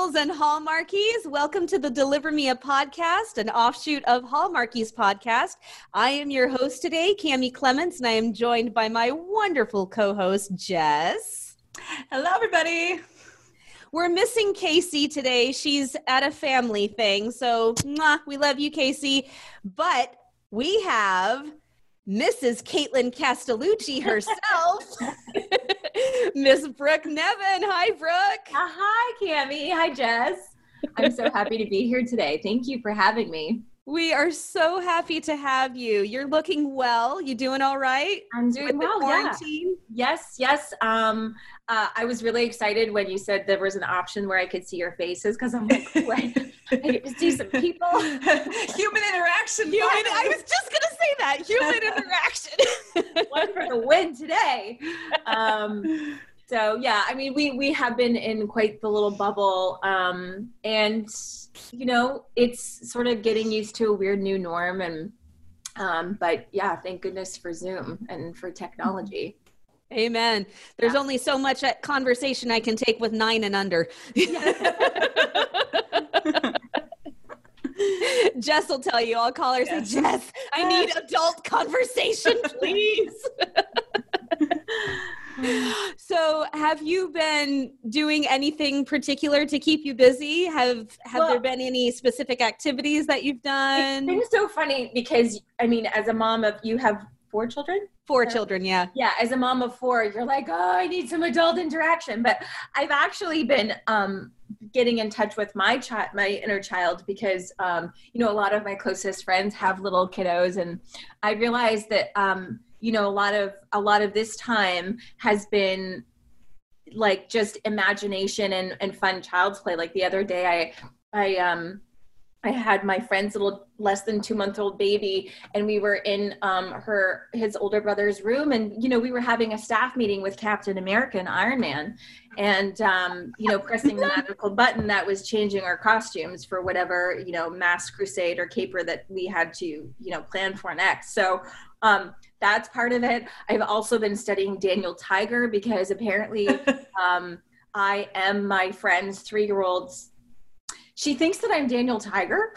Millennials and Hallmarkies. Welcome to the Deliver Me a podcast, an offshoot of Hallmarkies podcast. I am your host today, Cami Clements, and I am joined by my wonderful co-host, Jess. Hello, everybody. We're missing Casey today. She's at a family thing, so we love you, Casey. But we have Mrs. Caitlin Castellucci herself, Miss Brooke Nevin. Hi, Brooke. Hi, Cami. Hi, Jess. I'm so happy to be here today. Thank you for having me. We are so happy to have you. You're looking well. You doing all right? I'm doing well, quarantine? Yeah. Yes. I was really excited when you said there was an option where I could see your faces because I'm like, wait, I get to see some people. Human interaction. I was just going to say that. Human interaction. One for the win today. So yeah, I mean, we have been in quite the little bubble, and you know, it's sort of getting used to a weird new norm, and but yeah, thank goodness for Zoom and for technology. Amen. There's only so much conversation I can take with 9 and under. Jess will tell you. I'll call her and say, Jess, I need adult conversation, please. So have you been doing anything particular to keep you busy? Have there been any specific activities that you've done? It's been so funny because, I mean, as a mom of, you have 4 children? 4 children, yeah. Yeah, as a mom of 4, you're like, oh, I need some adult interaction. But I've actually been getting in touch with my inner child because, you know, a lot of my closest friends have little kiddos. And I realized that, you know, a lot of this time has been like just imagination and fun child's play. Like the other day, I had my friend's little less than 2-month-old baby, and we were in his older brother's room, and you know, we were having a staff meeting with Captain America and Iron Man, and you know, pressing the magical button that was changing our costumes for whatever, you know, mass crusade or caper that we had to, you know, plan for next. So that's part of it. I've also been studying Daniel Tiger because apparently I am my friend's 3-year-old's. She thinks that I'm Daniel Tiger.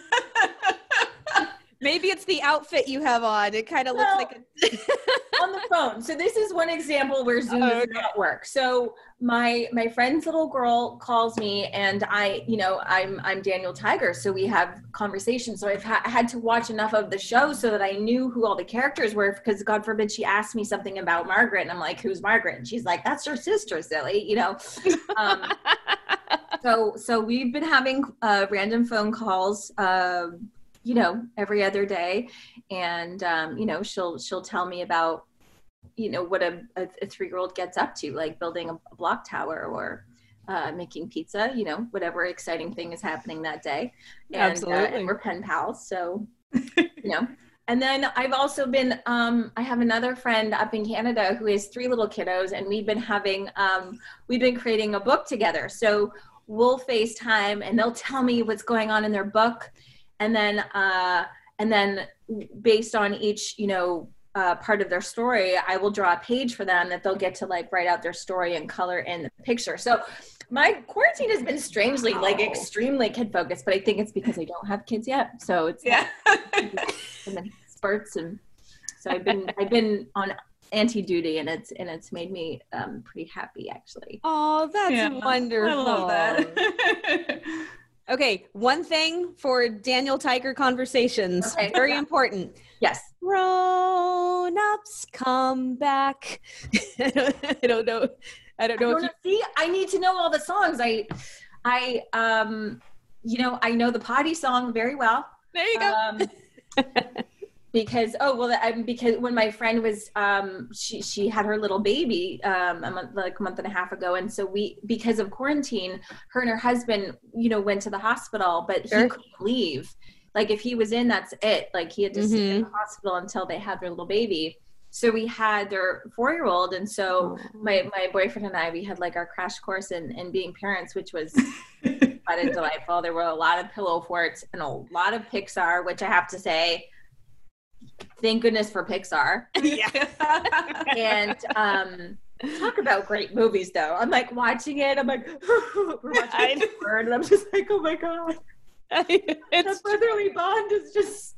Maybe it's the outfit you have on. It kind of looks like on the phone. So this is one example where Zoom does not work. So my friend's little girl calls me, and I'm Daniel Tiger. So we have conversations. So I had to watch enough of the show so that I knew who all the characters were, because God forbid she asked me something about Margaret, and I'm like, who's Margaret? And she's like, that's your sister, silly, you know. So we've been having random phone calls, you know, every other day, and you know, she'll tell me about, you know, what a 3-year-old gets up to, like building a block tower or making pizza, you know, whatever exciting thing is happening that day. And, absolutely. And we're pen pals, so you know. And then I've also been, I have another friend up in Canada who has 3 little kiddos, and we've been creating a book together. So we'll FaceTime, and they'll tell me what's going on in their book. And then based on each, you know, part of their story, I will draw a page for them that they'll get to like write out their story and color in the picture. So my quarantine has been strangely like extremely kid focused, but I think it's because I don't have kids yet. So it's spurts, and so I've been on anti-duty, and it's made me pretty happy, actually. Oh, that's wonderful. I love that. Okay, one thing for Daniel Tiger conversations, very important. Yes. Grown-ups come back. I don't know. See, I need to know all the songs. I you know, I know the potty song very well. There you go. Because because when my friend was she had her little baby a month and a half ago, and so because of quarantine, her and her husband, you know, went to the hospital, but he couldn't leave. Like if he was in, that's it. Like he had to stay in the hospital until they had their little baby. So we had their 4-year-old, and so my boyfriend and I, we had like our crash course in being parents, which was fun and delightful. There were a lot of pillow forts and a lot of Pixar, which I have to say, thank goodness for Pixar. Yeah. Talk about great movies, though. I'm like watching it. I'm like, we're watching Word, and I'm just like, oh my god, that brotherly bond is just.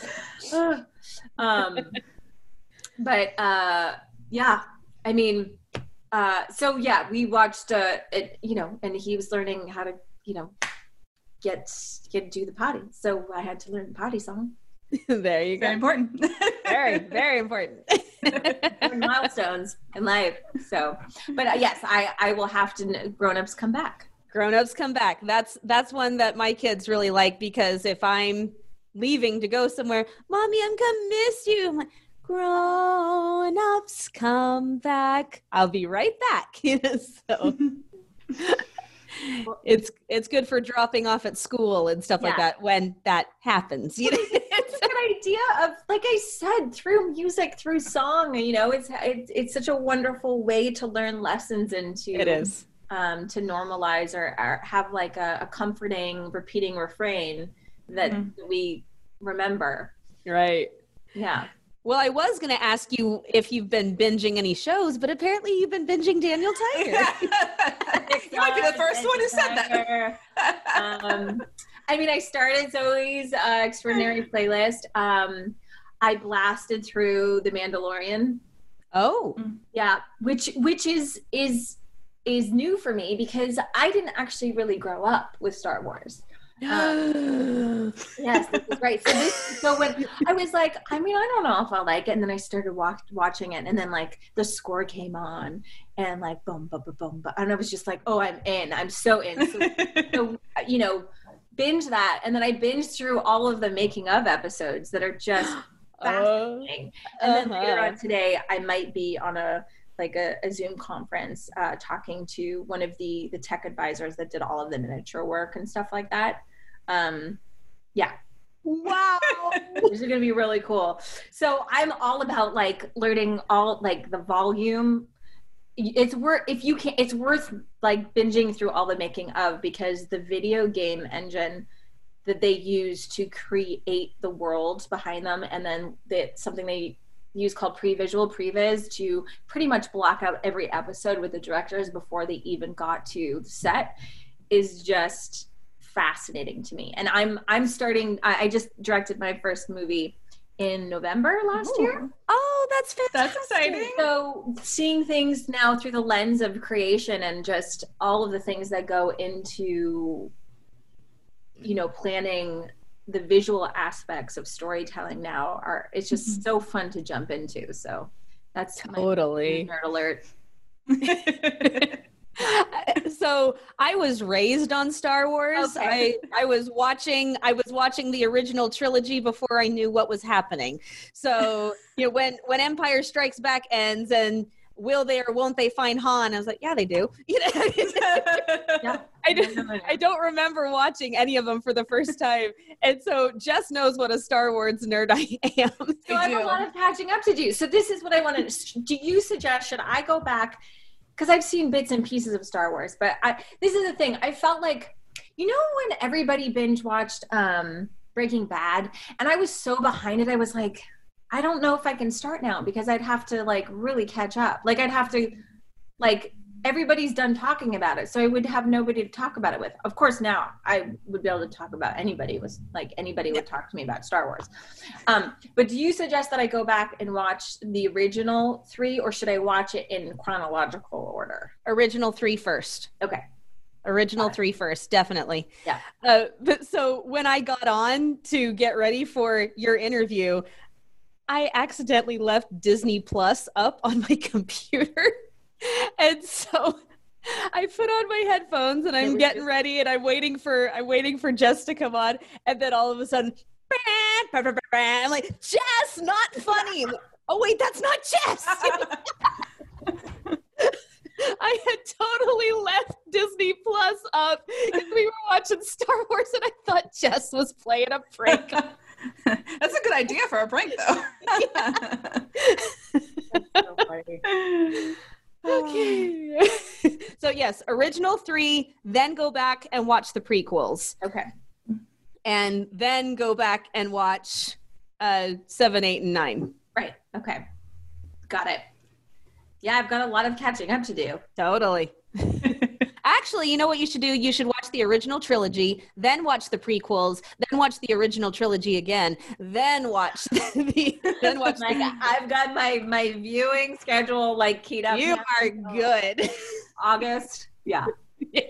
But yeah, I mean, so yeah, we watched it, you know, and he was learning how to, you know, get do the potty. So I had to learn the potty song. There you go. Very important. Very, very important. Milestones in life. So, but yes, I will have to. Grown-ups come back. Grown-ups come back. That's one that my kids really like, because if I'm leaving to go somewhere, Mommy, I'm gonna miss you. I'm like, grown-ups come back. I'll be right back. So it's good for dropping off at school and stuff like that when that happens. You know? It's a good idea of, like I said, through music, through song. You know, it's such a wonderful way to learn lessons and to it is to normalize or have like a comforting repeating refrain that we remember. Right. Yeah. Well, I was going to ask you if you've been binging any shows, but apparently you've been binging Daniel Tiger. You might be the first one who said that. I mean, I started Zoe's Extraordinary Playlist. I blasted through The Mandalorian. Oh. Yeah, which is new for me because I didn't actually really grow up with Star Wars. Yes, this is right. So when I was like, I mean, I don't know if I like it, and then I started watching it, and then like the score came on, and like boom, boom, boom, boom, boom, and I was just like, oh, I'm in. I'm so in. So you know, binge that, and then I binged through all of the making of episodes that are just fascinating. And then later on today, I might be on a Zoom conference talking to one of the tech advisors that did all of the miniature work and stuff like that. Yeah. Wow. This is going to be really cool. So I'm all about like learning all like the volume. It's worth like binging through all the making of, because the video game engine that they use to create the worlds behind them, and then something they use called pre-visual previs to pretty much block out every episode with the directors before they even got to the set, is just fascinating to me. And I'm starting, I just directed my first movie in November last year. Oh, that's fantastic. That's exciting. So seeing things now through the lens of creation and just all of the things that go into, you know, planning the visual aspects of storytelling now it's just so fun to jump into. So that's totally my nerd alert. So I was raised on Star Wars. Okay. I was watching the original trilogy before I knew what was happening. So, you know, when Empire Strikes Back ends and will they or won't they find Han? I was like, yeah, they do. You know? Yeah. I don't remember watching any of them for the first time. And so Jess knows what a Star Wars nerd I am. So I have a lot of catching up to do. So this is what I want to, do you suggest, should I go back? Because I've seen bits and pieces of Star Wars, but this is the thing. I felt like, you know, when everybody binge watched Breaking Bad, and I was so behind it, I was like, I don't know if I can start now, because I'd have to like really catch up. Like I'd have to, like, everybody's done talking about it, so I would have nobody to talk about it with. Of course, now I would be able to talk about anybody. Anybody would talk to me about Star Wars. But do you suggest that I go back and watch the original 3, or should I watch it in chronological order? Original 3 first. Okay. Original 3 first, definitely. Yeah. But so when I got on to get ready for your interview, I accidentally left Disney Plus up on my computer. And so I put on my headphones and I'm getting ready and I'm waiting for Jess to come on. And then all of a sudden, I'm like, Jess, not funny. Oh wait, that's not Jess. I had totally left Disney Plus up because we were watching Star Wars and I thought Jess was playing a prank. That's a good idea for a prank, though. That's so funny. Okay. So yes, original 3, then go back and watch the prequels. Okay. And then go back and watch 7, 8, and 9. Right. Okay. Got it. Yeah, I've got a lot of catching up to do. Totally. Actually, you know what you should do? You should watch the original trilogy, then watch the prequels, then watch the original trilogy again, then watch I've got my viewing schedule like keyed up. You are good. August. Yeah. Yeah.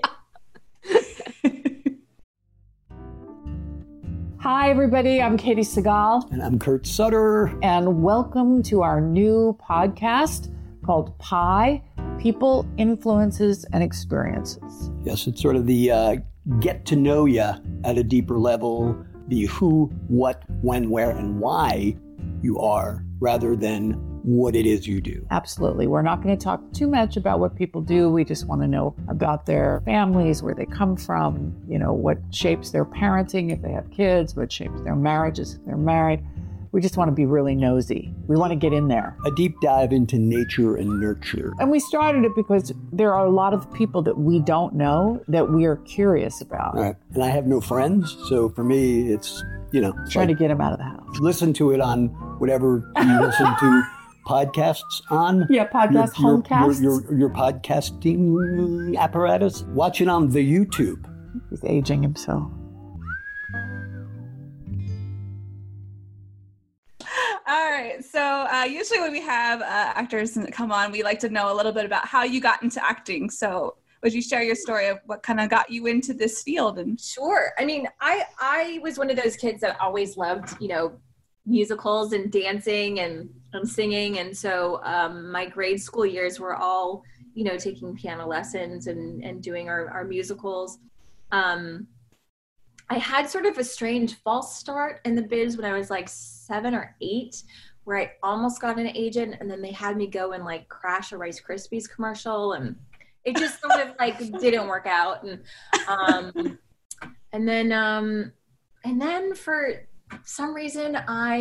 Hi, everybody. I'm Katie Segal. And I'm Kurt Sutter. And welcome to our new podcast called Pi, People, Influences, and Experiences. Yes, it's sort of the get to know you at a deeper level, the who, what, when, where, and why you are, rather than what it is you do. Absolutely. We're not going to talk too much about what people do. We just want to know about their families, where they come from, what shapes their parenting if they have kids, what shapes their marriages if they're married. We just want to be really nosy. We want to get in there. A deep dive into nature and nurture. And we started it because there are a lot of people that we don't know that we are curious about. Right. And I have no friends, so for me, it's, trying to get them out of the house. Listen to it on whatever you listen to podcasts on. Yeah, homecasts. Your podcasting apparatus. Watch it on the YouTube. He's aging himself. All right. So usually when we have actors come on, we like to know a little bit about how you got into acting. So would you share your story of what kind of got you into this field? And Sure. I mean, I was one of those kids that always loved, musicals and dancing and singing. And so my grade school years were all, taking piano lessons and doing our musicals. I had sort of a strange false start in the biz when I was like 7 or 8, where I almost got an agent, and then they had me go and like crash a Rice Krispies commercial, and it just sort of like didn't work out. And then for some reason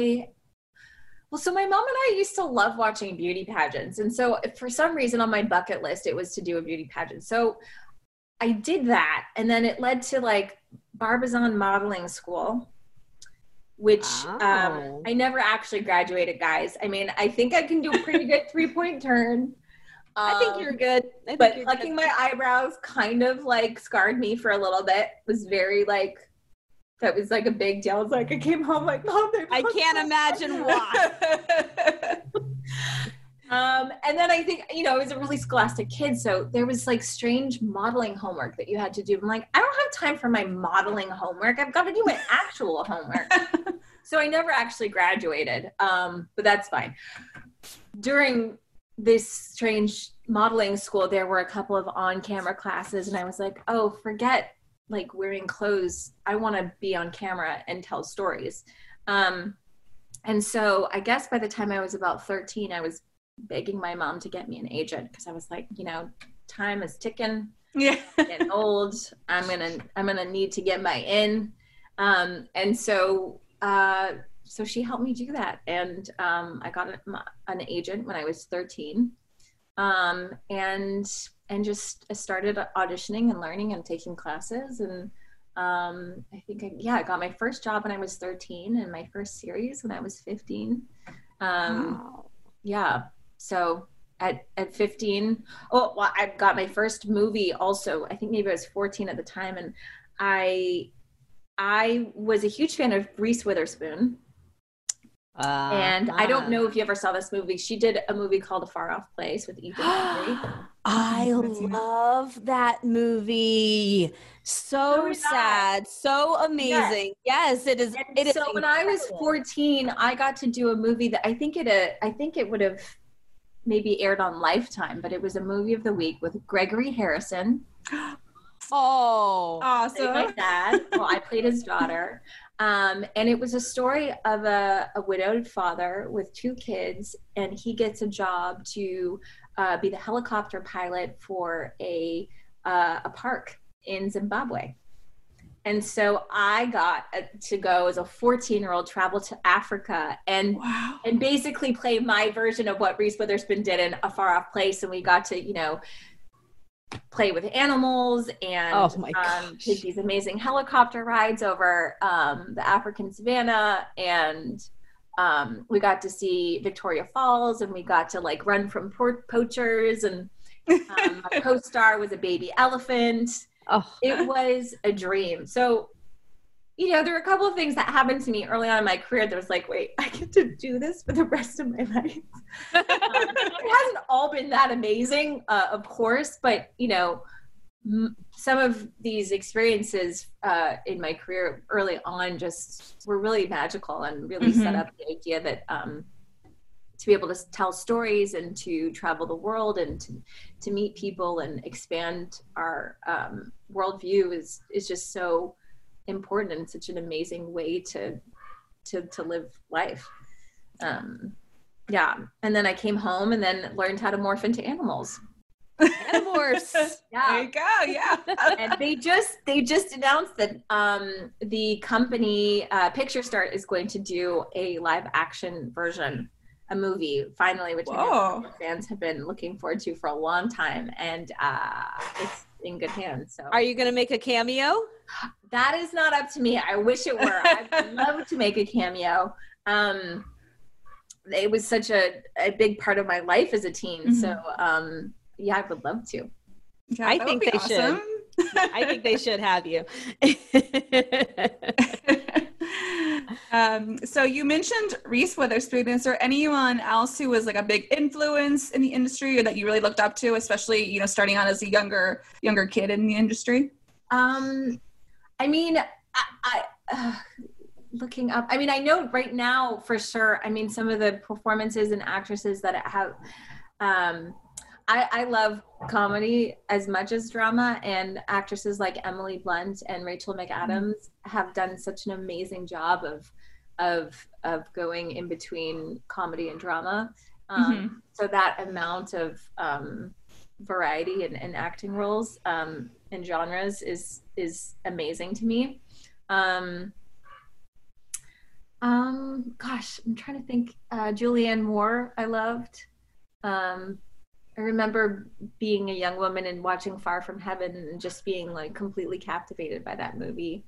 so my mom and I used to love watching beauty pageants. And so for some reason on my bucket list, it was to do a beauty pageant. So I did that. And then it led to like Barbizon modeling school, which I never actually graduated, guys. I mean, I think I can do a pretty good 3-point turn. I think you're good. But plucking my eyebrows kind of like scarred me for a little bit. Was very like, that was like a big deal. It's like I came home like, Mom, I can't imagine why. And then I think, I was a really scholastic kid. So there was like strange modeling homework that you had to do. I'm like, I don't have time for my modeling homework. I've got to do my actual homework. So I never actually graduated. But that's fine. During this strange modeling school, there were a couple of on-camera classes. And I was like, oh, forget like wearing clothes. I want to be on camera and tell stories. And so I guess by the time I was about 13, I was begging my mom to get me an agent, because I was like, time is ticking. Yeah. Getting old. I'm gonna need to get my in. And so she helped me do that. And I got an agent when I was 13. And just started auditioning and learning and taking classes. And I think I got my first job when I was 13 and my first series when I was 15. Wow. Yeah. So at 15, I got my first movie also. I think maybe I was 14 at the time. And I was a huge fan of Reese Witherspoon. And I don't know if you ever saw this movie. She did a movie called A Far Off Place with Ethan Hawke. I love that movie. So sad, so amazing. Yes, it is. It So is when I was incredible. 14, I got to do a movie that I think it would have maybe aired on Lifetime, but it was a movie of the week with Gregory Harrison. Oh, Awesome. My dad. Well, I played his daughter. And it was a story of a widowed father with 2 kids, and he gets a job to be the helicopter pilot for a park in Zimbabwe. And so I got to go as a 14-year-old, travel to Africa and basically play my version of what Reese Witherspoon did in A Far Off Place. And we got to, play with animals and take these amazing helicopter rides over the African savannah. And we got to see Victoria Falls, and we got to like run from poachers, and my co-star was a baby elephant. It was a dream. So, you know, there were a couple of things that happened to me early on in my career that was like, wait, I get to do this for the rest of my life. It hasn't all been that amazing, of course, but, you know, some of these experiences in my career early on just were really magical and really set up the idea that to be able to tell stories and to travel the world and to meet people and expand our worldview is just so important and such an amazing way to live life. Yeah. And then I came home and then learned how to morph into animals. Animorphs. Yeah. There you go. Yeah. And they just announced that the company Picture Start is going to do a live action version, a movie, finally, which I know fans have been looking forward to for a long time, and it's in good hands. So, are you going to make a cameo? That is not up to me. I wish it were. I'd love to make a cameo. It was such a big part of my life as a teen. So, yeah, I would love to. Yeah, I think they should. I think they should have you. So you mentioned Reese Witherspoon. Is there anyone else who was like a big influence in the industry or that you really looked up to, especially, you know, starting out as a younger kid in the industry? I mean, I looking up, I mean, I know right now for sure, I mean, some of the performances and actresses that have, I love comedy as much as drama, and actresses like Emily Blunt and Rachel McAdams have done such an amazing job of going in between comedy and drama. So that amount of variety in acting roles and genres is amazing to me. Gosh, I'm trying to think. Julianne Moore, I loved. I remember being a young woman and watching Far From Heaven and just being like completely captivated by that movie.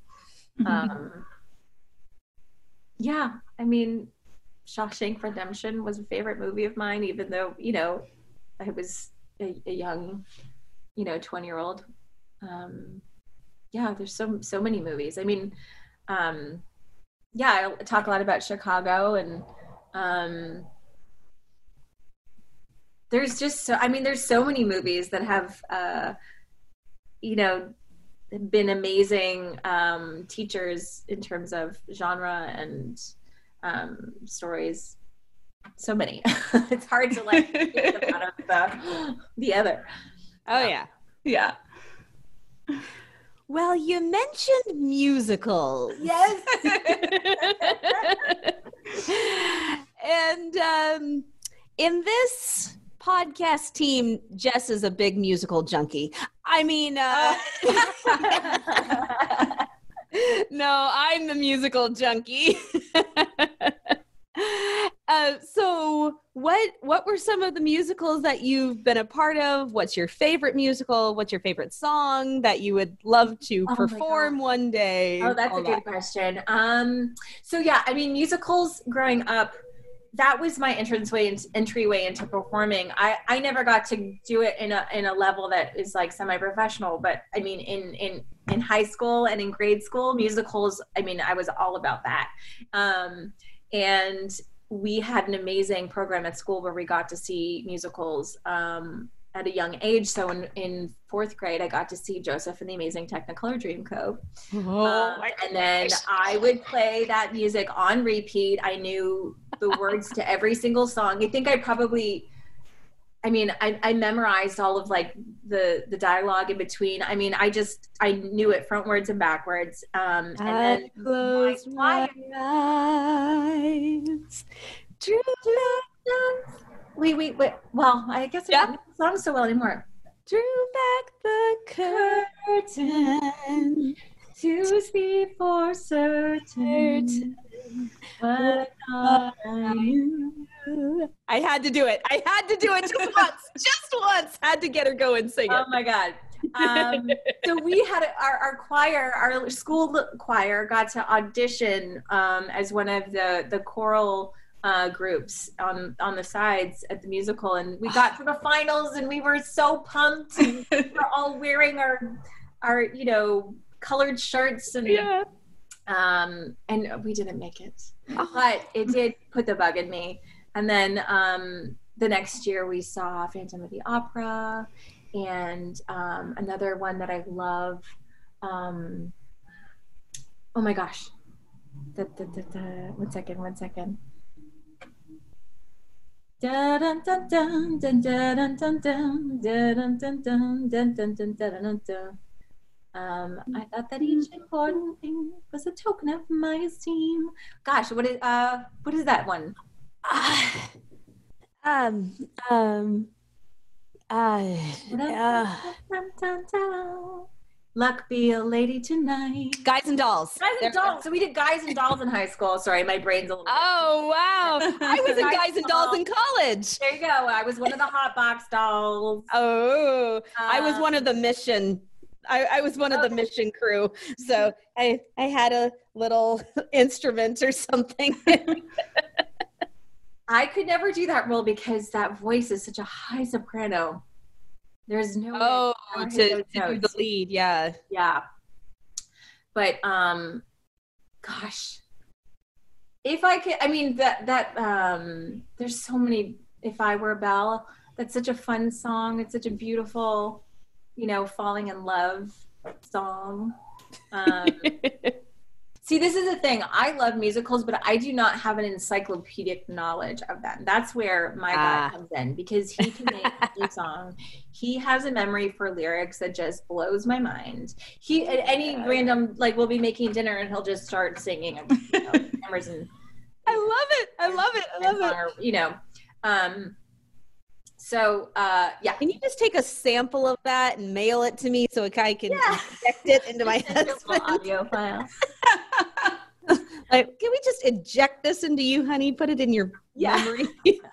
Yeah, I mean, Shawshank Redemption was a favorite movie of mine, even though, you know, I was a young, you know, 20-year-old. Yeah, there's so many movies. I mean, yeah, I talk a lot about Chicago, and there's just there's so many movies that have, you know, been amazing teachers in terms of genre and stories. So many. It's hard to like pick them out of the other. Oh yeah. Yeah. Well, you mentioned musicals. Yes. And in this podcast team, Jess is a big musical junkie. I mean, no, I'm the musical junkie. So what were some of the musicals that you've been a part of? What's your favorite musical? What's your favorite song that you would love to perform one day? Oh, that's a good question. So yeah, I mean, musicals growing up, that was my entryway into performing. I never got to do it in a level that is like semi-professional, but I mean, in high school and in grade school, musicals, I mean, I was all about that. And we had an amazing program at school where we got to see musicals at a young age. So in fourth grade, I got to see Joseph and the Amazing Technicolor Dreamcoat. And then I would play that music on repeat. I knew the words to every single song. I think I memorized all of like the dialogue in between. I mean, I knew it frontwards and backwards. And then close my eyes. Wait. Well, I guess I don't know the song so well anymore. Drew back the curtain to see for certain what I knew. I had to do it. Just once. Had to get her going, sing it. Oh my God. So we had our choir, our school choir got to audition as one of the choral groups on the sides at the musical, and we got to the finals, and we were so pumped, and we were all wearing our colored shirts, and and we didn't make it, but it did put the bug in me. And then the next year we saw Phantom of the Opera, and another one that I love. Oh my gosh! One second. I thought that each important thing was a token of my esteem. Gosh, what is that one? Luck be a lady tonight. Guys and Dolls. Guys and Dolls. So we did Guys and Dolls in high school. Sorry, my brain's a little. Oh wow! I was in Guys and Dolls in college. There you go. I was one of the hot box dolls. Oh, I was one of the mission. I was one of the mission crew. So I had a little instrument or something. I could never do that role because that voice is such a high soprano. There's no way to do the lead, yeah. But gosh, if I could, I mean there's so many. If I Were Belle, that's such a fun song. It's such a beautiful, falling in love song. See, this is the thing. I love musicals, but I do not have an encyclopedic knowledge of them. That's where my guy comes in, because he can make any song. He has a memory for lyrics that just blows my mind. He at any random, we'll be making dinner and he'll just start singing. Emerson. I love it. So, yeah. Can you just take a sample of that and mail it to me so I can inject it into my husband? Audio file. Can we just inject this into you, honey? Put it in your memory.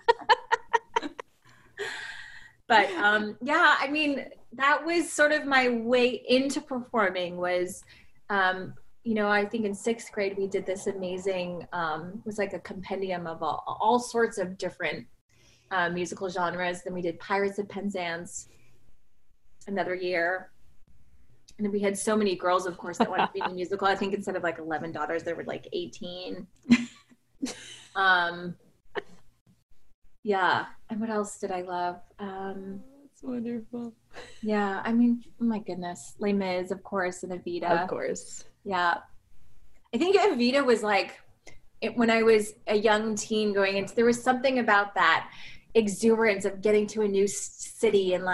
But, I mean, that was sort of my way into performing was, I think in 6th grade, we did this amazing, it was like a compendium of all sorts of different musical genres. Then we did Pirates of Penzance another year, and then we had so many girls, of course, that wanted to be in the musical. I think instead of 11 daughters, there were 18. Yeah. And what else did I love? That's wonderful. Yeah, I mean, oh my goodness, Les Mis, of course, and Evita. Of course. Yeah, I think Evita was when I was a young teen going into, there was something about that exuberance of getting to a new city, and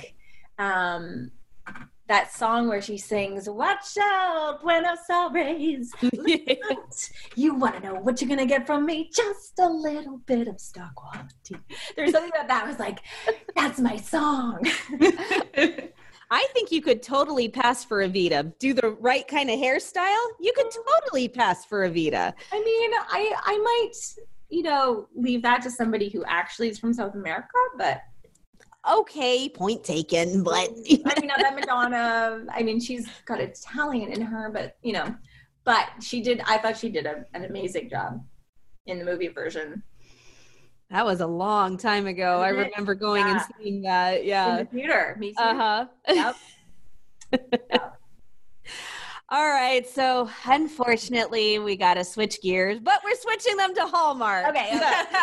that song where she sings, "Watch out, Buenos Aires." You want to know what you're gonna get from me? Just a little bit of star quality. There's something about that was that's my song. I think you could totally pass for Evita. Do the right kind of hairstyle, you could totally pass for Evita. I mean, I might, leave that to somebody who actually is from South America, but okay, point taken. But I mean, that Madonna, I mean, she's got Italian in her, but but I thought she did an amazing job in the movie version. That was a long time ago. I remember going and seeing that. Yeah. In the theater. Me too. Uh-huh. Yep. Yep. All right. So unfortunately, we got to switch gears, but we're switching them to Hallmark. Okay.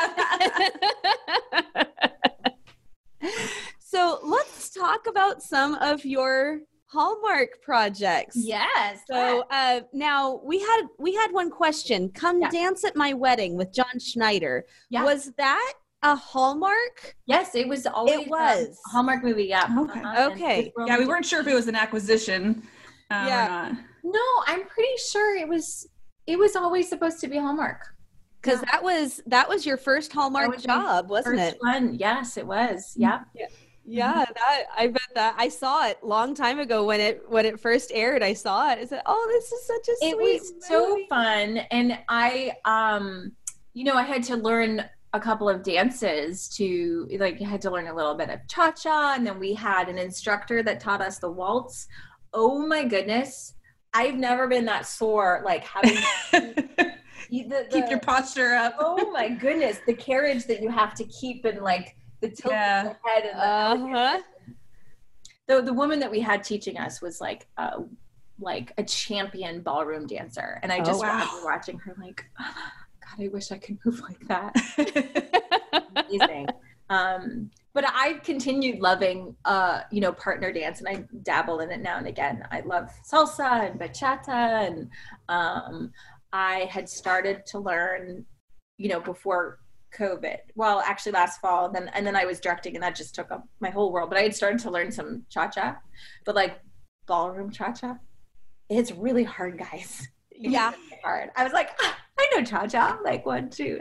So let's talk about some of your Hallmark projects. Yes. So now we had one question. Come Dance at My Wedding with John Schneider. Yeah. Was that a Hallmark? Yes, it was always a Hallmark movie. Yeah. Okay. Okay. Yeah, we weren't sure if it was an acquisition or not. No, I'm pretty sure it was always supposed to be Hallmark. Because that was your first Hallmark job, wasn't it? One. Yes, it was. Yeah. Yeah, I bet that I saw it long time ago when it first aired. I saw it. I said, "Oh, this is such a sweet It was movie." so fun, and I, I had to learn a couple of dances to, like, you had to learn a little bit of cha-cha, and then we had an instructor that taught us the waltz. Oh my goodness. I've never been that sore, like having keep your posture up. Oh my goodness. The carriage that you have to keep, and like the tilt of the head. And the woman that we had teaching us was like a champion ballroom dancer. And I just remember watching her like, oh, God, I wish I could move like that. Amazing. But I've continued loving, partner dance, and I dabble in it now and again. I love salsa and bachata, and I had started to learn, before COVID. Well, actually last fall, and then I was directing, and that just took up my whole world. But I had started to learn some cha-cha, but like ballroom cha-cha, it's really hard, guys. Yeah. It's really hard. I was like, I know cha-cha, like 1, 2.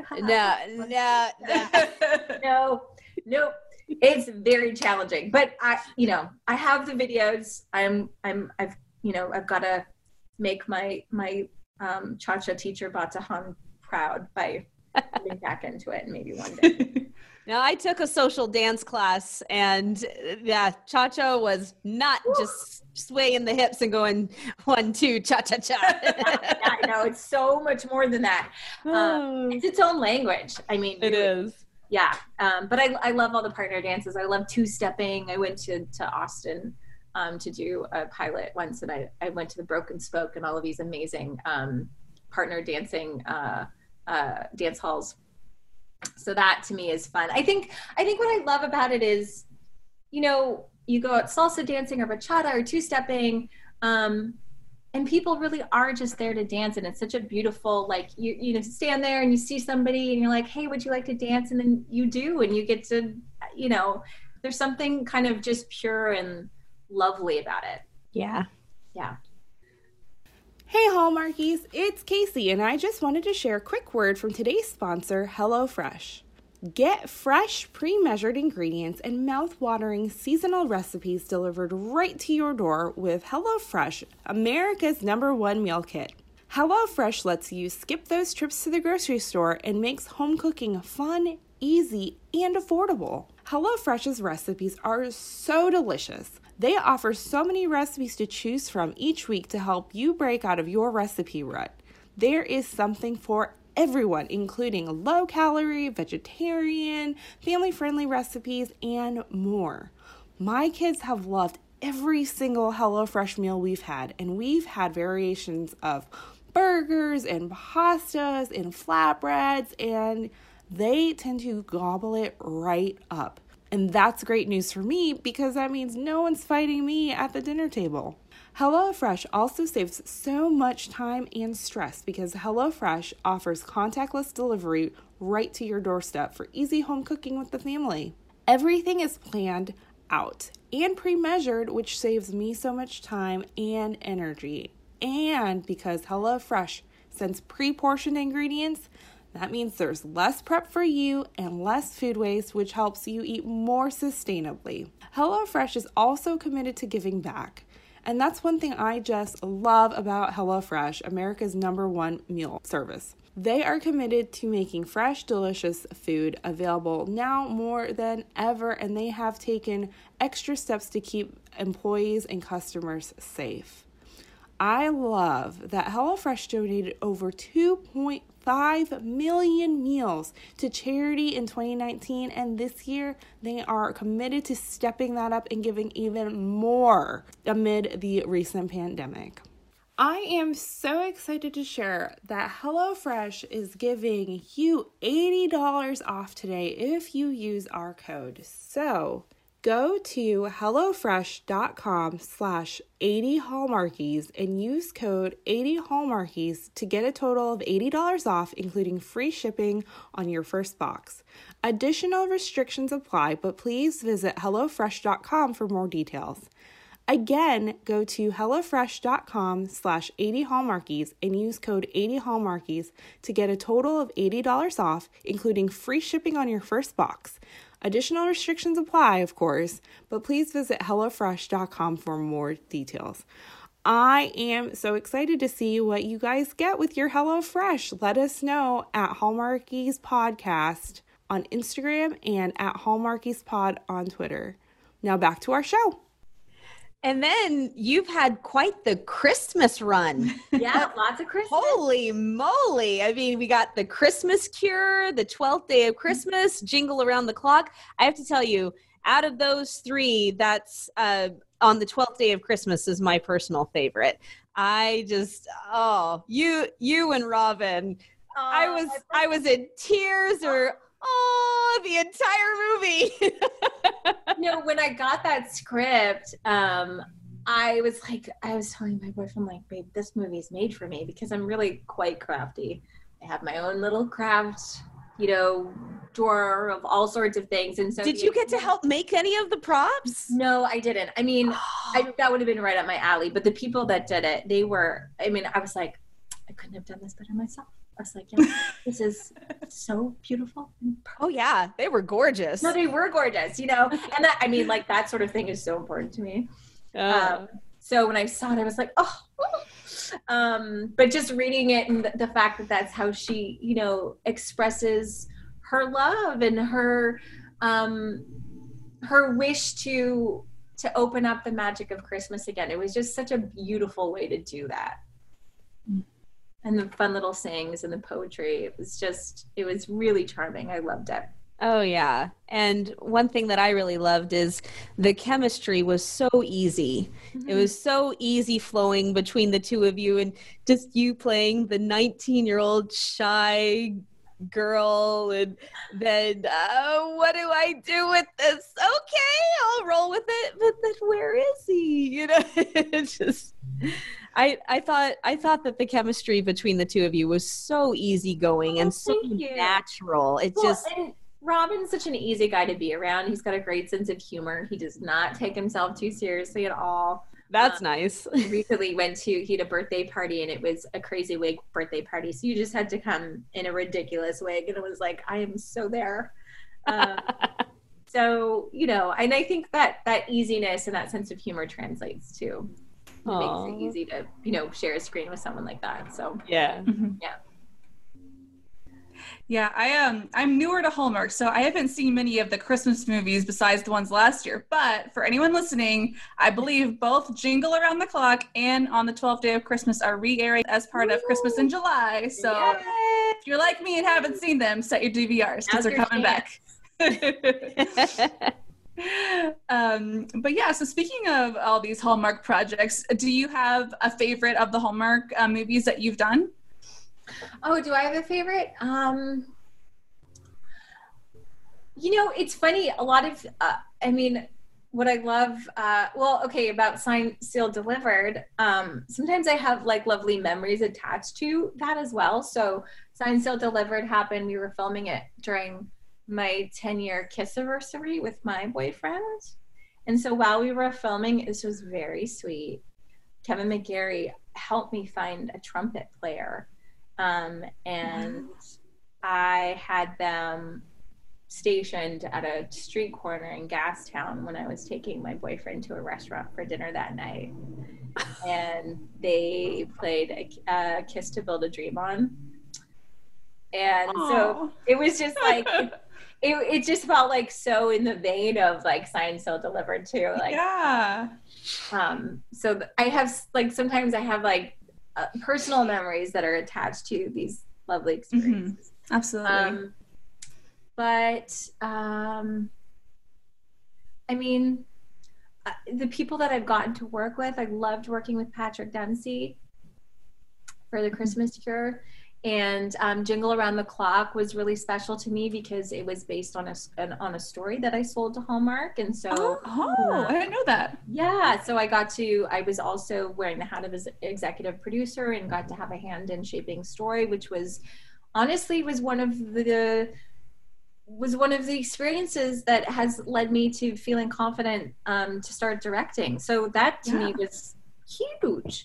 No. Nope. It's very challenging, but I have the videos. I've got to make my cha-cha teacher Batahan proud by getting back into it, and maybe one day. Now, I took a social dance class, and cha-cha was not just swaying the hips and going 1, 2, cha-cha-cha. I know, it's so much more than that. It's its own language. I mean, it is. Yeah. But I love all the partner dances. I love two-stepping. I went to Austin to do a pilot once, and I went to the Broken Spoke and all of these amazing partner dancing dance halls. So that to me is fun. I think what I love about it is, you go out salsa dancing or bachata or two-stepping, and people really are just there to dance. And it's such a beautiful, like, you stand there and you see somebody and you're like, hey, would you like to dance? And then you do, and you get to, there's something kind of just pure and lovely about it. Yeah. Yeah. Hey Hallmarkies, it's Casey, and I just wanted to share a quick word from today's sponsor, HelloFresh. Get fresh, pre-measured ingredients and mouth-watering seasonal recipes delivered right to your door with HelloFresh, America's #1 meal kit. HelloFresh lets you skip those trips to the grocery store and makes home cooking fun, easy, and affordable. HelloFresh's recipes are so delicious. They offer so many recipes to choose from each week to help you break out of your recipe rut. There is something for everyone, including low-calorie, vegetarian, family-friendly recipes, and more. My kids have loved every single HelloFresh meal we've had, and we've had variations of burgers and pastas and flatbreads, and they tend to gobble it right up. And that's great news for me because that means no one's fighting me at the dinner table. HelloFresh also saves so much time and stress because HelloFresh offers contactless delivery right to your doorstep for easy home cooking with the family. Everything is planned out and pre-measured, which saves me so much time and energy. And because HelloFresh sends pre-portioned ingredients, that means there's less prep for you and less food waste, which helps you eat more sustainably. HelloFresh is also committed to giving back. And that's one thing I just love about HelloFresh, America's #1 meal service. They are committed to making fresh, delicious food available now more than ever, and they have taken extra steps to keep employees and customers safe. I love that HelloFresh donated over 2.5 million meals to charity in 2019, and this year they are committed to stepping that up and giving even more amid the recent pandemic. I am so excited to share that HelloFresh is giving you $80 off today if you use our code. So go to HelloFresh.com/80Hallmarkies and use code 80Hallmarkies to get a total of $80 off, including free shipping on your first box. Additional restrictions apply, but please visit HelloFresh.com for more details. Again, go to HelloFresh.com/80Hallmarkies and use code 80Hallmarkies to get a total of $80 off, including free shipping on your first box. Additional restrictions apply, of course, but please visit HelloFresh.com for more details. I am so excited to see what you guys get with your HelloFresh. Let us know at Hallmarkies Podcast on Instagram and at HallmarkiesPod on Twitter. Now back to our show. And then you've had quite the Christmas run. Yeah, lots of Christmas. Holy moly. I mean, we got the Christmas Cure, the 12th Day of Christmas, Jingle Around the Clock. I have to tell you, out of those three, that's on the 12th Day of Christmas is my personal favorite. I just, you and Robin, I was in tears or the entire movie. When I got that script, I was telling my boyfriend, like, babe, this movie's made for me because I'm really quite crafty. I have my own little craft, drawer of all sorts of things. And so did you get to help make any of the props? No, I didn't. I mean, that would have been right up my alley, but the people that did it, I was like, I couldn't have done this better myself. I was like, yeah, this is so beautiful. Oh yeah, they were gorgeous. No, they were gorgeous, and that, I mean, like, that sort of thing is so important to me. So when I saw it, I was like, but just reading it and the fact that that's how she, expresses her love and her wish to open up the magic of Christmas again. It was just such a beautiful way to do that. And the fun little sayings and the poetry. It was really charming. I loved it. Oh, yeah. And one thing that I really loved is the chemistry was so easy. Mm-hmm. It was so easy flowing between the two of you, and just you playing the 19-year-old shy girl, and then what do I do with this? Okay, I'll roll with it, but then where is he? It's just... I thought that the chemistry between the two of you was so easygoing and so natural. And Robin's such an easy guy to be around. He's got a great sense of humor. He does not take himself too seriously at all. That's nice. Recently he had a birthday party, and it was a crazy wig birthday party. So you just had to come in a ridiculous wig, and it was like, I am so there. So, and I think that easiness and that sense of humor translates too. It makes it easy to, share a screen with someone like that. So yeah. Mm-hmm. Yeah. Yeah, I'm newer to Hallmark, so I haven't seen many of the Christmas movies besides the ones last year. But for anyone listening, I believe both Jingle Around the Clock and On the 12th Day of Christmas are re-airing as part of Christmas in July. So if you're like me and haven't seen them, set your DVRs because they're coming back. But yeah, so speaking of all these Hallmark projects, do you have a favorite of the Hallmark movies that you've done? Oh, do I have a favorite? It's funny. A lot of, what I love, about Signed, Sealed, Delivered, sometimes I have like lovely memories attached to that as well. So Signed, Sealed, Delivered happened. We were filming it during my 10-year kiss anniversary with my boyfriend. And so while we were filming, this was very sweet. Kevin McGarry helped me find a trumpet player. And I had them stationed at a street corner in Gastown when I was taking my boyfriend to a restaurant for dinner that night. And they played a Kiss to Build a Dream On. And so it was just like, it just felt like so in the vein of like Signed, Sealed, Delivered too. Like, yeah. So I have like, sometimes I have like personal memories that are attached to these lovely experiences. Mm-hmm. Absolutely. The people that I've gotten to work with, I loved working with Patrick Dempsey for the Christmas Cure. And Jingle Around the Clock was really special to me because it was based on a story that I sold to Hallmark. And so I didn't know that. Yeah, so I was also wearing the hat of his executive producer and got to have a hand in shaping story, which was honestly one of the experiences that has led me to feeling confident to start directing. So that to me was huge.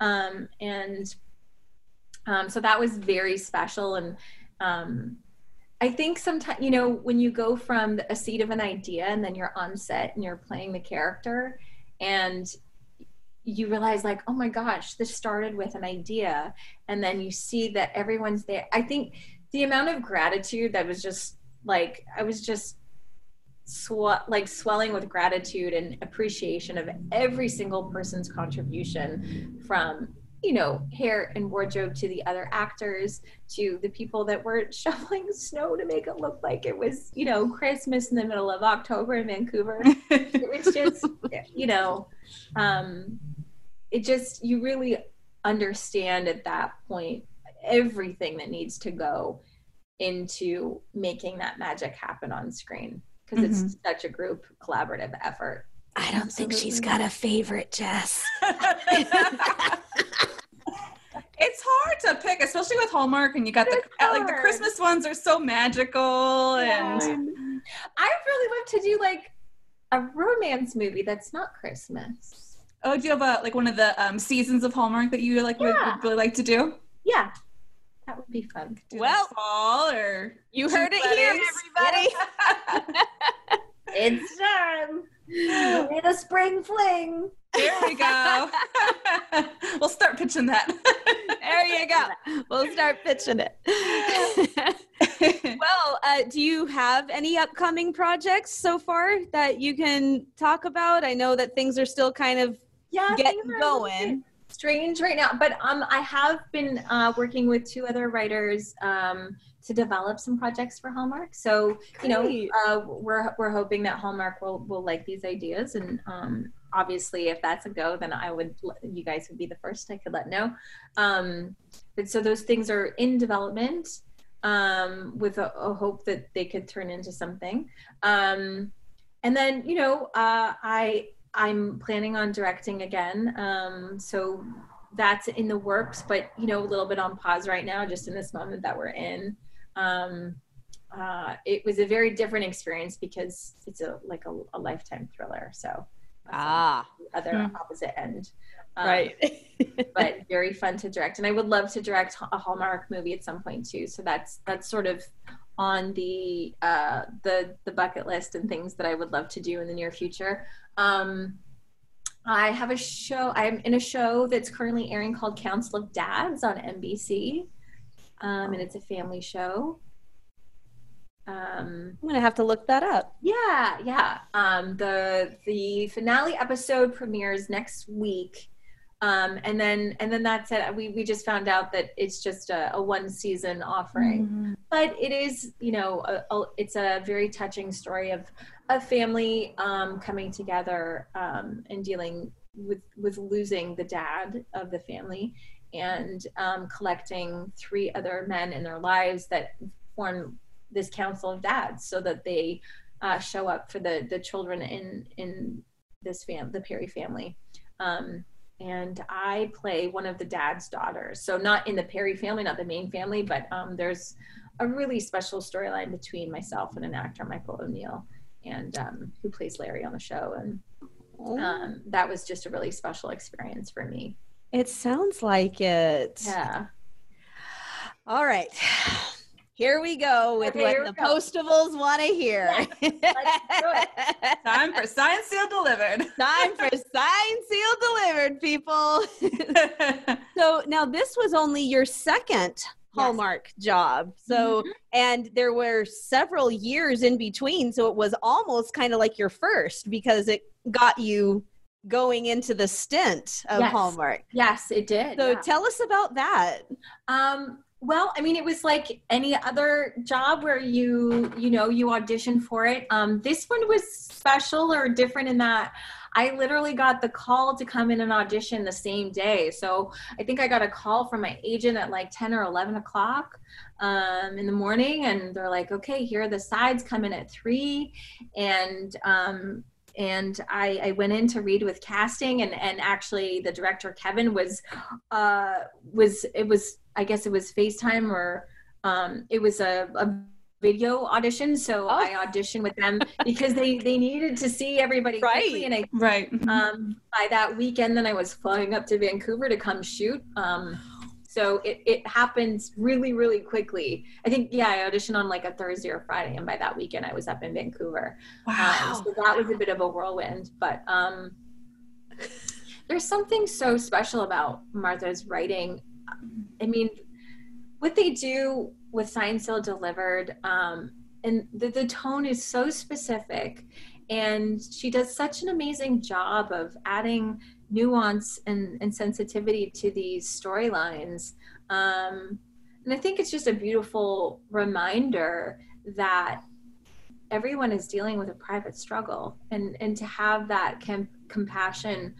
So that was very special. And I think sometimes, when you go from a seed of an idea and then you're on set and you're playing the character and you realize like, oh my gosh, this started with an idea. And then you see that everyone's there. I think the amount of gratitude that was just like, I was just swelling with gratitude and appreciation of every single person's contribution, from, you know, hair and wardrobe to the other actors, to the people that were shoveling snow to make it look like it was, you know, Christmas in the middle of October in Vancouver. It's just, you know, it just, you really understand at that point everything that needs to go into making that magic happen on screen, because it's such a group collaborative effort. I don't think she's got a favorite, Jess. It's hard to pick, especially with Hallmark, and you got the Christmas ones are so magical. Yeah. And I'd really love to do like a romance movie that's not Christmas. oh, do you have one of the seasons of Hallmark that you would really like to do? Yeah, that would be fun. Well, fall, or you heard it here, everybody. It's time. We need a spring fling. There we go. We'll start pitching that. There you go. We'll start pitching it. Well, do you have any upcoming projects so far that you can talk about? I know that things are still kind of getting going. Strange right now, but I have been working with 2 other writers to develop some projects for Hallmark. So, you know, we're hoping that Hallmark will like these ideas, and obviously, if that's a go, then you guys would be the first I could let know. But so those things are in development, with a hope that they could turn into something. And then, you know, I'm planning on directing again. So that's in the works, but, you know, a little bit on pause right now, just in this moment that we're in. It was a very different experience because it's a lifetime thriller. So other opposite end. Right. But very fun to direct. And I would love to direct a Hallmark movie at some point too. So that's sort of on the bucket list and things that I would love to do in the near future. I have a show. I'm in a show that's currently airing called Council of Dads on NBC. And it's a family show. I'm gonna have to look that up. Yeah. The finale episode premieres next week. And then that's it. We just found out that it's just a 1-season offering, but it is, you know, it's a very touching story of a family coming together and dealing with losing the dad of the family, and collecting 3 other men in their lives that form this council of dads, so that they show up for the children in this the Perry family. And I play one of the dad's daughters. So not in the Perry family, not the main family, but there's a really special storyline between myself and an actor, Michael O'Neill, and who plays Larry on the show. And that was just a really special experience for me. It sounds like it. Yeah. All right. Here we go with what the Postables want to hear. Let's do it. Time for Signed, Sealed, Delivered. Time for Signed, Sealed, Delivered, people. So now this was only your second Hallmark job. So, and there were several years in between. So it was almost kind of like your first, because it got you going into the stint of Hallmark. Yes, it did. So tell us about that. Well, I mean, it was like any other job where you audition for it. This one was special or different in that I literally got the call to come in and audition the same day. So I think I got a call from my agent at like 10 or 11 o'clock in the morning. And they're like, okay, here are the sides, come in at 3. And I went in to read with casting, and actually the director, Kevin, I guess it was FaceTime, or it was a video audition. So I auditioned with them because they needed to see everybody quickly. And by that weekend, then I was flying up to Vancouver to come shoot. So it happened really, really quickly. I think, I auditioned on like a Thursday or Friday, and by that weekend I was up in Vancouver. Wow. So that was a bit of a whirlwind, but there's something so special about Martha's writing. I mean, what they do with Signed, Sealed, Delivered, the tone is so specific, and she does such an amazing job of adding nuance and sensitivity to these storylines. And I think it's just a beautiful reminder that everyone is dealing with a private struggle, and to have that compassion.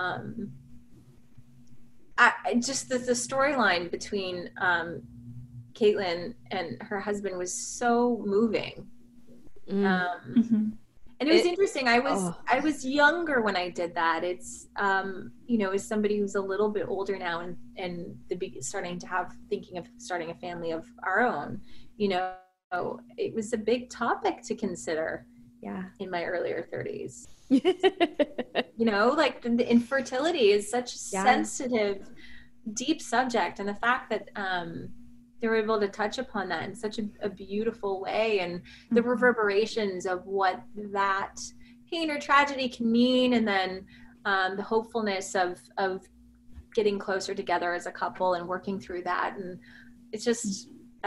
Just the storyline between Caitlin and her husband was so moving. And it was interesting. I was younger when I did that. It's as somebody who's a little bit older now and thinking of starting a family of our own, it was a big topic to consider. Yeah. In my earlier 30s. Like the infertility is such a sensitive, deep subject, and the fact that they were able to touch upon that in such a beautiful way, and the reverberations of what that pain or tragedy can mean, and then the hopefulness of getting closer together as a couple and working through that. And it's just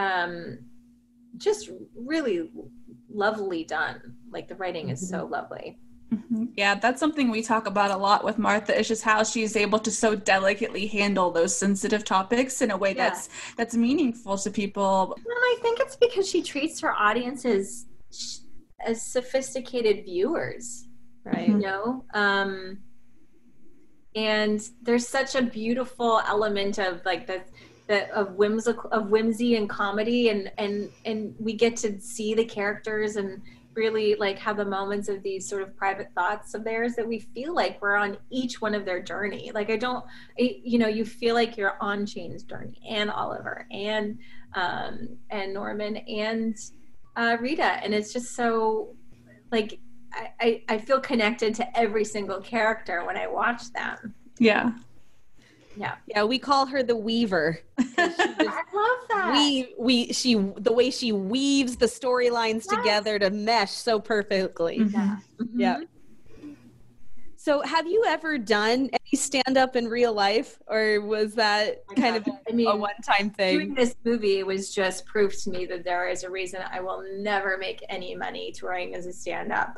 really lovely done. Like the writing is so lovely. Yeah, that's something we talk about a lot with Martha, is just how she's able to so delicately handle those sensitive topics in a way that's meaningful to people. Well, I think it's because she treats her audiences as sophisticated viewers, right? And there's such a beautiful element of like of whimsy and comedy, and we get to see the characters and really like have the moments of these sort of private thoughts of theirs that we feel like we're on each one of their journey. Like you feel like you're on Shane's journey, and Oliver, and Norman, and Rita, and it's just so like I feel connected to every single character when I watch them. Yeah, we call her the Weaver. I love that. The way she weaves the storylines together to mesh so perfectly. Yeah. So have you ever done any stand-up in real life, or was that kind of a one-time thing? Doing this movie was just proof to me that there is a reason I will never make any money touring as a stand-up.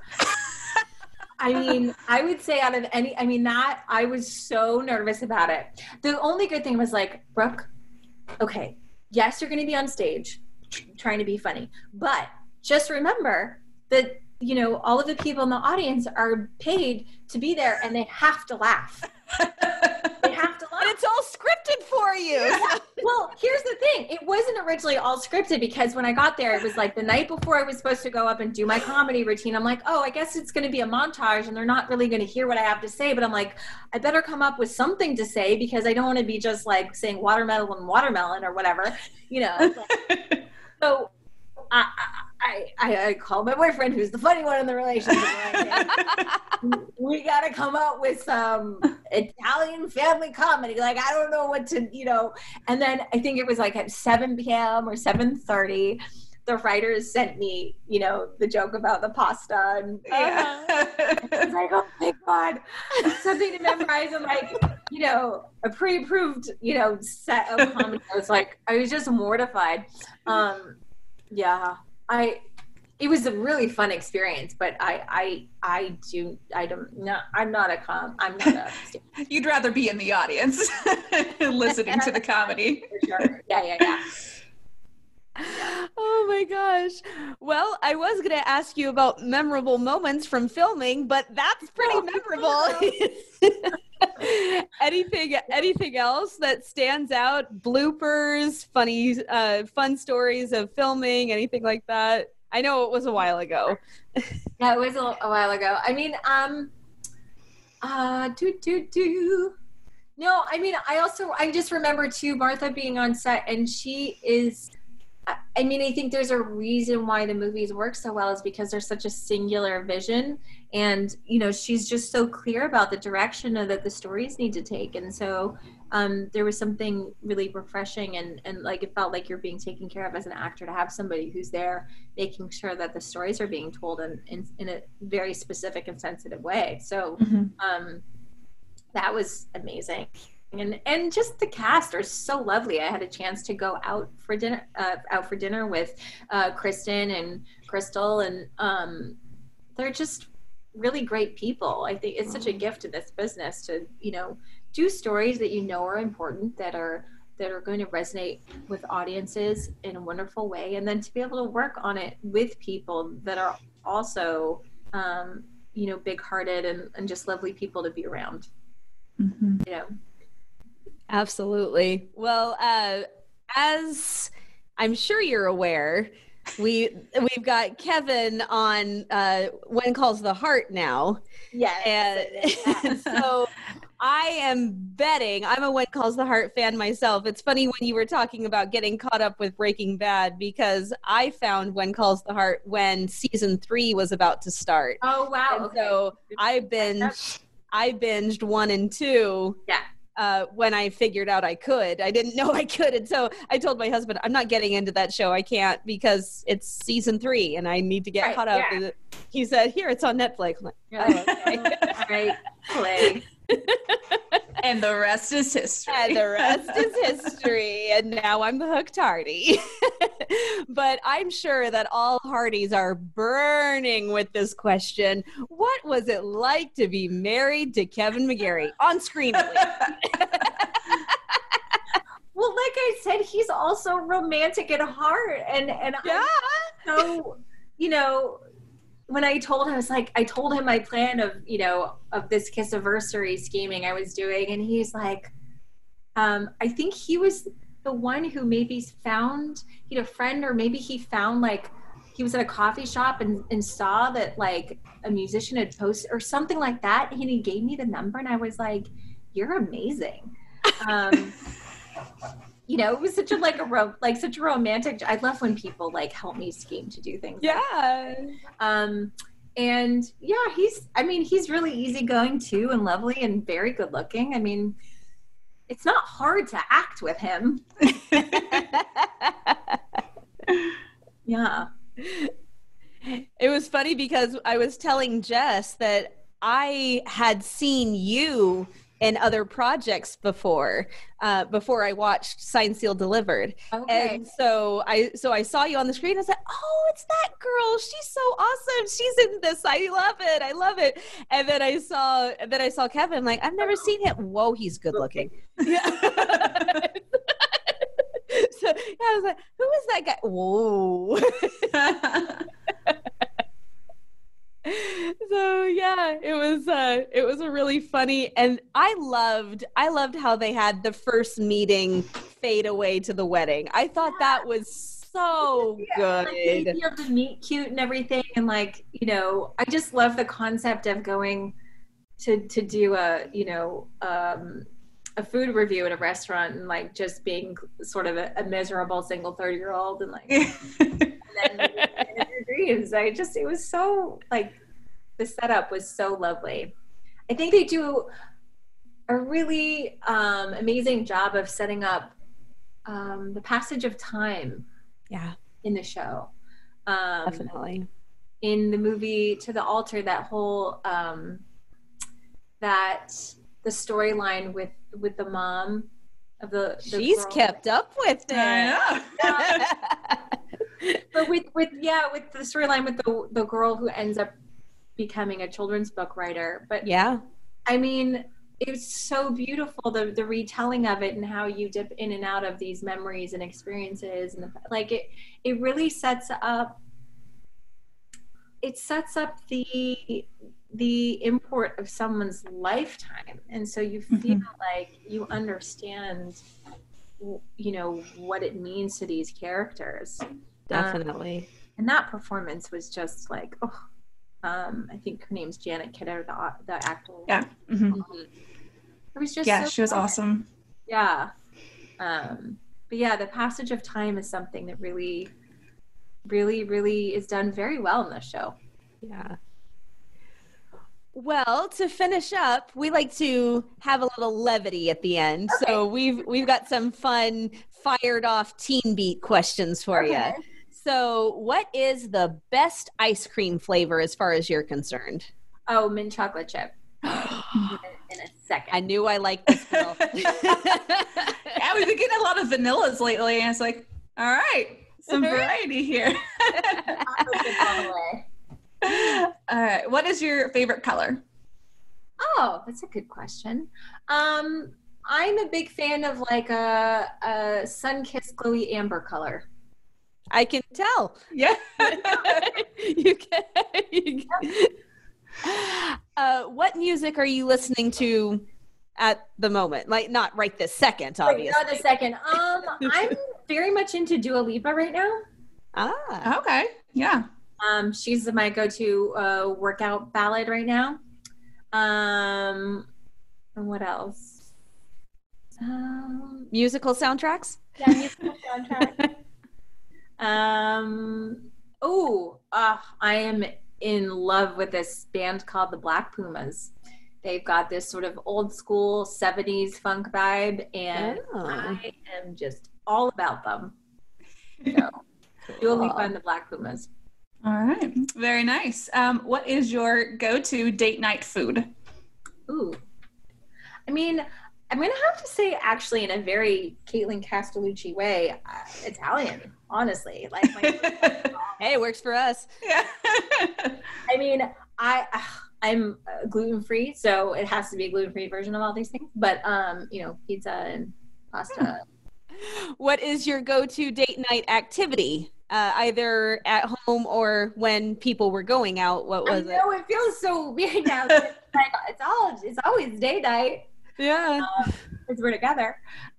I would say out of any, that I was so nervous about it. The only good thing was like, Brooke, okay, yes, you're going to be on stage trying to be funny, but just remember that, all of the people in the audience are paid to be there, and they have to laugh. They have to laugh. And it's all scripted for you. Yeah. Well, here's the thing. It wasn't originally all scripted, because when I got there, it was like the night before I was supposed to go up and do my comedy routine. I'm like, oh, I guess it's going to be a montage, and they're not really going to hear what I have to say. But I'm like, I better come up with something to say, because I don't want to be just like saying watermelon or whatever, So I called my boyfriend, who's the funny one in the relationship. We got to come up with some Italian family comedy. Like, I don't know what to, And then I think it was like at 7 p.m. or 7:30, the writers sent me, the joke about the pasta. And I was like, oh my God, something to memorize. And like, a pre-approved, set of comedy. I was just mortified. It was a really fun experience, but I'm not a You'd rather be in the audience listening to the comedy. For sure. Yeah. Oh my gosh. Well, I was going to ask you about memorable moments from filming, but that's pretty memorable. Anything else that stands out? Bloopers, funny, fun stories of filming, anything like that? I know it was a while ago. Yeah, it was a while ago. No, I just remember too, Martha being on set, and she is, I think there's a reason why the movies work so well, is because there's such a singular vision, and she's just so clear about the direction that the stories need to take. And so there was something really refreshing, and like it felt like you're being taken care of as an actor, to have somebody who's there making sure that the stories are being told in a very specific and sensitive way. So that was amazing. And just the cast are so lovely. I had a chance to go out for dinner with Kristen and Crystal, and they're just really great people. I think it's such a gift in this business to, you know, do stories that you know are important, that are going to resonate with audiences in a wonderful way, and then to be able to work on it with people that are also you know, big-hearted and just lovely people to be around. You know. Absolutely. Well, as I'm sure you're aware, we've got Kevin on When Calls the Heart now. Yes. And so I am betting, I'm a When Calls the Heart fan myself. It's funny when you were talking about getting caught up with Breaking Bad, because I found When Calls the Heart when season 3 was about to start. Oh, wow. And okay. so I binged 1 and 2. Yeah. When I figured out I could. I didn't know I could. And so I told my husband, I'm not getting into that show. I can't, because it's season 3 and I need to get caught up. Yeah. He said, here, it's on Netflix. I'm like, oh, okay. All right, play. And the rest is history. And the rest is history. And now I'm the hooked Hardy. But I'm sure that all Hardys are burning with this question. What was it like to be married to Kevin McGarry? On screen, at least. Well, like I said, he's also romantic at heart. And Yeah. so, you know, when I told him, I told him my plan of, you know, of this Kissiversary scheming I was doing. And he's like, I think he was the one who maybe found, he had a friend, or maybe he found, like, he was at a coffee shop and saw that, like, a musician had posted or something like that. And he gave me the number, and I was like, you're amazing. You know, it was such a such a romantic. I love when people like help me scheme to do things. Yeah. And yeah, he's really easygoing too, and lovely, and very good looking. I mean, it's not hard to act with him. Yeah. It was funny because I was telling Jess that I had seen you in other projects before I watched Signed, Sealed, Delivered. Okay. And so I saw you on the screen. I said, oh, it's that girl. She's so awesome. She's in this. I love it. And then I saw Kevin. I'm like, I've never seen him. Whoa, he's good looking. Yeah. So yeah, I was like, who is that guy? Whoa. So yeah, it was a really funny, and I loved how they had the first meeting fade away to the wedding. I thought that was so good. Like, they feel to meet cute and everything, and like, you know, I just love the concept of going to do a, you know, a food review at a restaurant, and like just being sort of a miserable single 30-year-old, and like and then your dreams. It was so, like, the setup was so lovely. I think they do a really amazing job of setting up the passage of time. Yeah, in the show. Definitely. In the movie To the Altar, that whole that the storyline with the mom of the she's girl. Kept up with it. I know. But with the storyline with the girl who ends up becoming a children's book writer. But yeah, I mean, it's so beautiful, the retelling of it, and how you dip in and out of these memories and experiences, and like it really sets up the import of someone's lifetime, and so you feel like you understand, you know, what it means to these characters. definitely. And that performance was just like, I think her name's Janet Kidder, the actor. Yeah. Mm-hmm. It was just she was awesome. Yeah. But yeah, the passage of time is something that really, really, really is done very well in this show. Yeah. Well, to finish up, we like to have a little levity at the end. Okay. So we've got some fun, fired off Teen Beat questions for you. So what is the best ice cream flavor as far as you're concerned? Oh, mint chocolate chip. in a second. I knew I liked this girl. Yeah, we've been getting a lot of vanillas lately, and it's like, all right, some variety here. All right, what is your favorite color? Oh, that's a good question. I'm a big fan of like a sun-kissed glowy amber color. I can tell. Yeah. You can. What music are you listening to at the moment? Like, not right this second, obviously. Not a second. I'm very much into Dua Lipa right now. Ah. Okay. Yeah. She's my go-to workout ballad right now. And what else? Musical soundtracks? Yeah, musical soundtrack. I am in love with this band called the Black Pumas. They've got this sort of old school 70s funk vibe, and I am just all about them. So, Dua Lipa and the Black Pumas. All right. Very nice. What is your go-to date night food? Ooh. I mean, I'm going to have to say, actually, in a very Caitlin Castellucci way, Italian, honestly. Like, hey, it works for us. Yeah. I mean, I'm gluten-free, so it has to be a gluten-free version of all these things. But, pizza and pasta. What is your go-to date night activity? Either at home or when people were going out? What was it? I know, it feels so weird now. It's always day night. Yeah. Because we're together.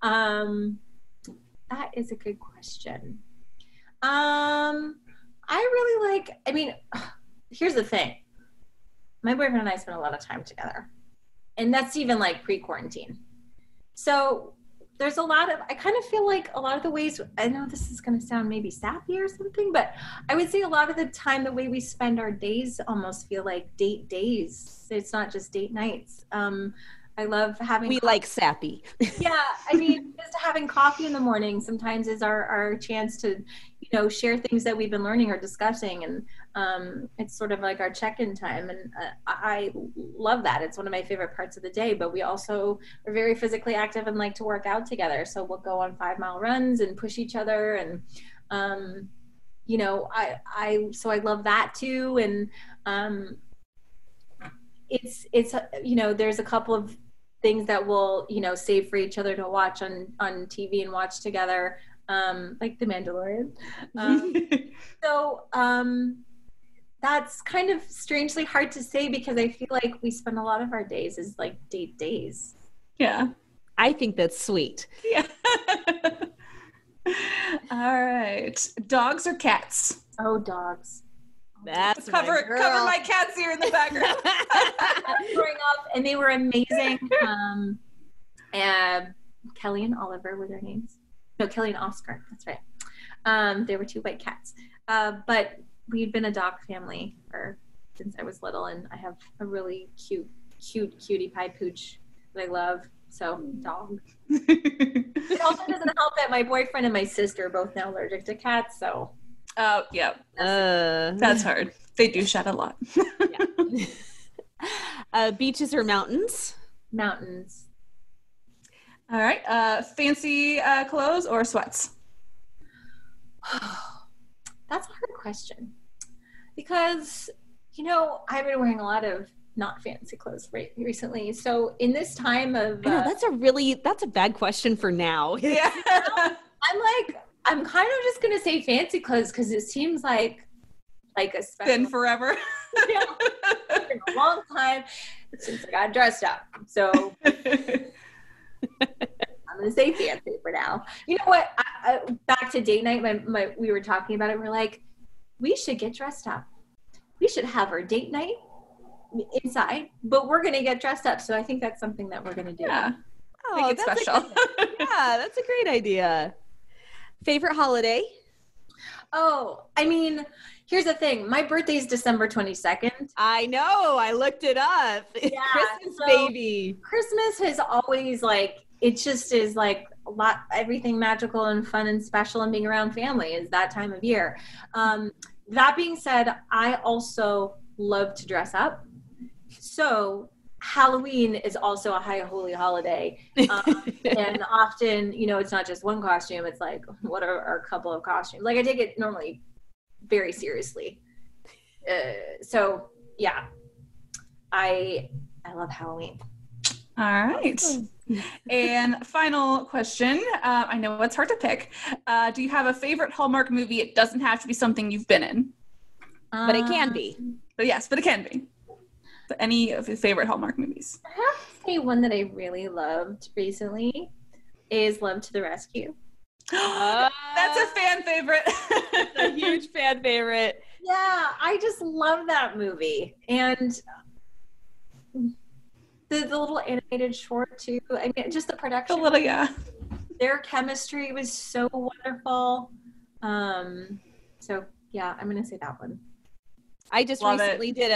That is a good question. I really here's the thing. My boyfriend and I spend a lot of time together. And that's even like pre-quarantine. So there's I kind of feel like a lot of the ways, I know this is going to sound maybe sappy or something, but I would say a lot of the time, the way we spend our days almost feel like date days. It's not just date nights. I love having like sappy. Yeah, I mean, just having coffee in the morning sometimes is our chance to, share things that we've been learning or discussing, and it's sort of like our check-in time, and I love that. It's one of my favorite parts of the day. But we also are very physically active and like to work out together, so we'll go on 5-mile runs and push each other, and I love that too, and it's there's a couple of things that we'll save for each other to watch on TV and watch together, like The Mandalorian. That's kind of strangely hard to say because I feel like we spend a lot of our days as like date days. Yeah, I think that's sweet. Yeah. All right, dogs or cats? Oh, dogs. That's cover my cats here in the background. Growing up, and they were amazing. Kelly and Oliver were their names. No, Kelly and Oscar. That's right. They were 2 white cats. But we've been a dog family since I was little, and I have a really cute cutie pie pooch that I love. So, dog. It also doesn't help that my boyfriend and my sister are both now allergic to cats, so. Oh, yeah. That's hard. They do shed a lot. Beaches or mountains? Mountains. All right. Fancy clothes or sweats? That's a hard question. Because, I've been wearing a lot of not fancy clothes recently. So in this time of... that's a bad question for now. Yeah. I'm kind of just going to say fancy clothes because it seems like a special... Been forever. Yeah. It's been a long time since I got dressed up. So I'm going to say fancy for now. You know what? Back to date night, we were talking about it. We're like, we should get dressed up. We should have our date night inside, but we're going to get dressed up. So I think that's something that we're going to do. Yeah. Oh, Make it special. That's a great idea. Favorite holiday? Oh, I mean, here's the thing. My birthday is December 22nd. I know. I looked it up. Yeah, Christmas, baby. Christmas has always it just is like a lot, everything magical and fun and special, and being around family is that time of year. That being said, I also love to dress up. So Halloween is also a high holy holiday. And often, it's not just one costume. It's like, what are a couple of costumes? Like I take it normally very seriously. So yeah, I love Halloween. All right. And final question. I know it's hard to pick. Do you have a favorite Hallmark movie? It doesn't have to be something you've been in. But it can be. But yes, but it can be. But any of your favorite Hallmark movies? I have to say one that I really loved recently is Love to the Rescue. That's a fan favorite. It's a huge fan favorite. Yeah, I just love that movie. And the little animated short too. I mean, just the production. Their chemistry was so wonderful. So yeah, I'm gonna say that one. I just recently did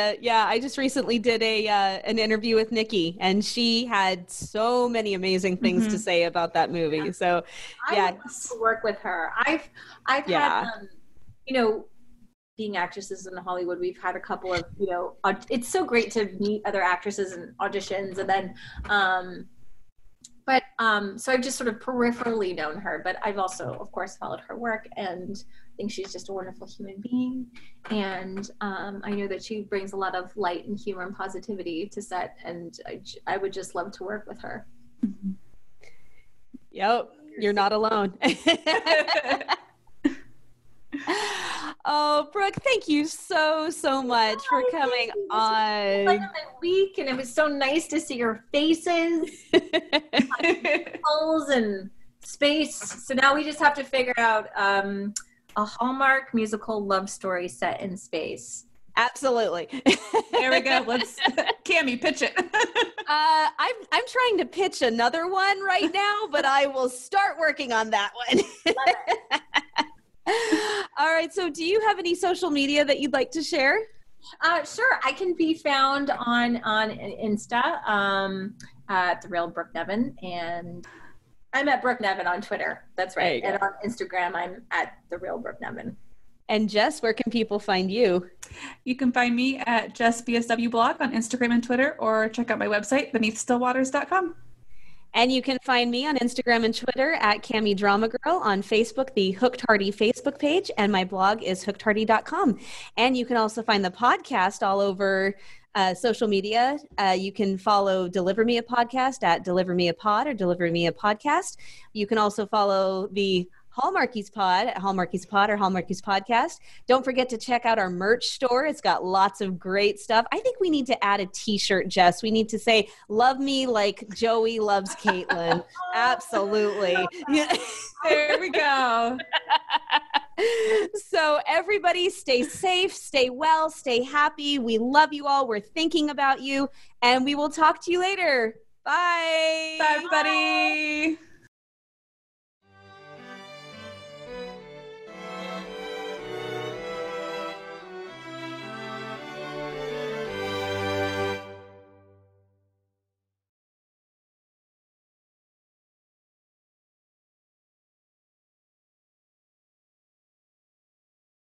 an interview with Nikki, and she had so many amazing things to say about that movie. So I would love to work with her. I've had being actresses in Hollywood, we've had a couple of, it's so great to meet other actresses and auditions. And then, so I've just sort of peripherally known her, but I've also, of course, followed her work and I think she's just a wonderful human being. And I know that she brings a lot of light and humor and positivity to set. And I would just love to work with her. Yep. You're not alone. Oh, Brooke, thank you so much for coming on. My week, and it was so nice to see your faces, holes and space. So now we just have to figure out a Hallmark musical love story set in space. Absolutely. There we go. Let's Cami, pitch it. I'm trying to pitch another one right now, but I will start working on that one. All right. So do you have any social media that you'd like to share? Sure. I can be found on Insta at The Real Brooke Nevin, and I'm at Brooke Nevin on Twitter. That's right. And on Instagram, I'm at The Real Brooke Nevin. And Jess, where can people find you? You can find me at JessBSWblog on Instagram and Twitter, or check out my website, beneathstillwaters.com. And you can find me on Instagram and Twitter at Cami Drama Girl, on Facebook, the Hooked Hardy Facebook page, and my blog is hookedhardy.com. And you can also find the podcast all over social media. You can follow Deliver Me a Podcast at Deliver Me a Pod or Deliver Me a Podcast. You can also follow the Hallmarkies Pod at Hallmarkies Pod or Hallmarkies Podcast. Don't forget to check out our merch store. It's got lots of great stuff. I think we need to add a t-shirt, Jess. We need to say, love me like Joey loves Caitlin. Absolutely. There we go. So everybody stay safe, stay well, stay happy. We love you all. We're thinking about you, and we will talk to you later. Bye. Bye, everybody.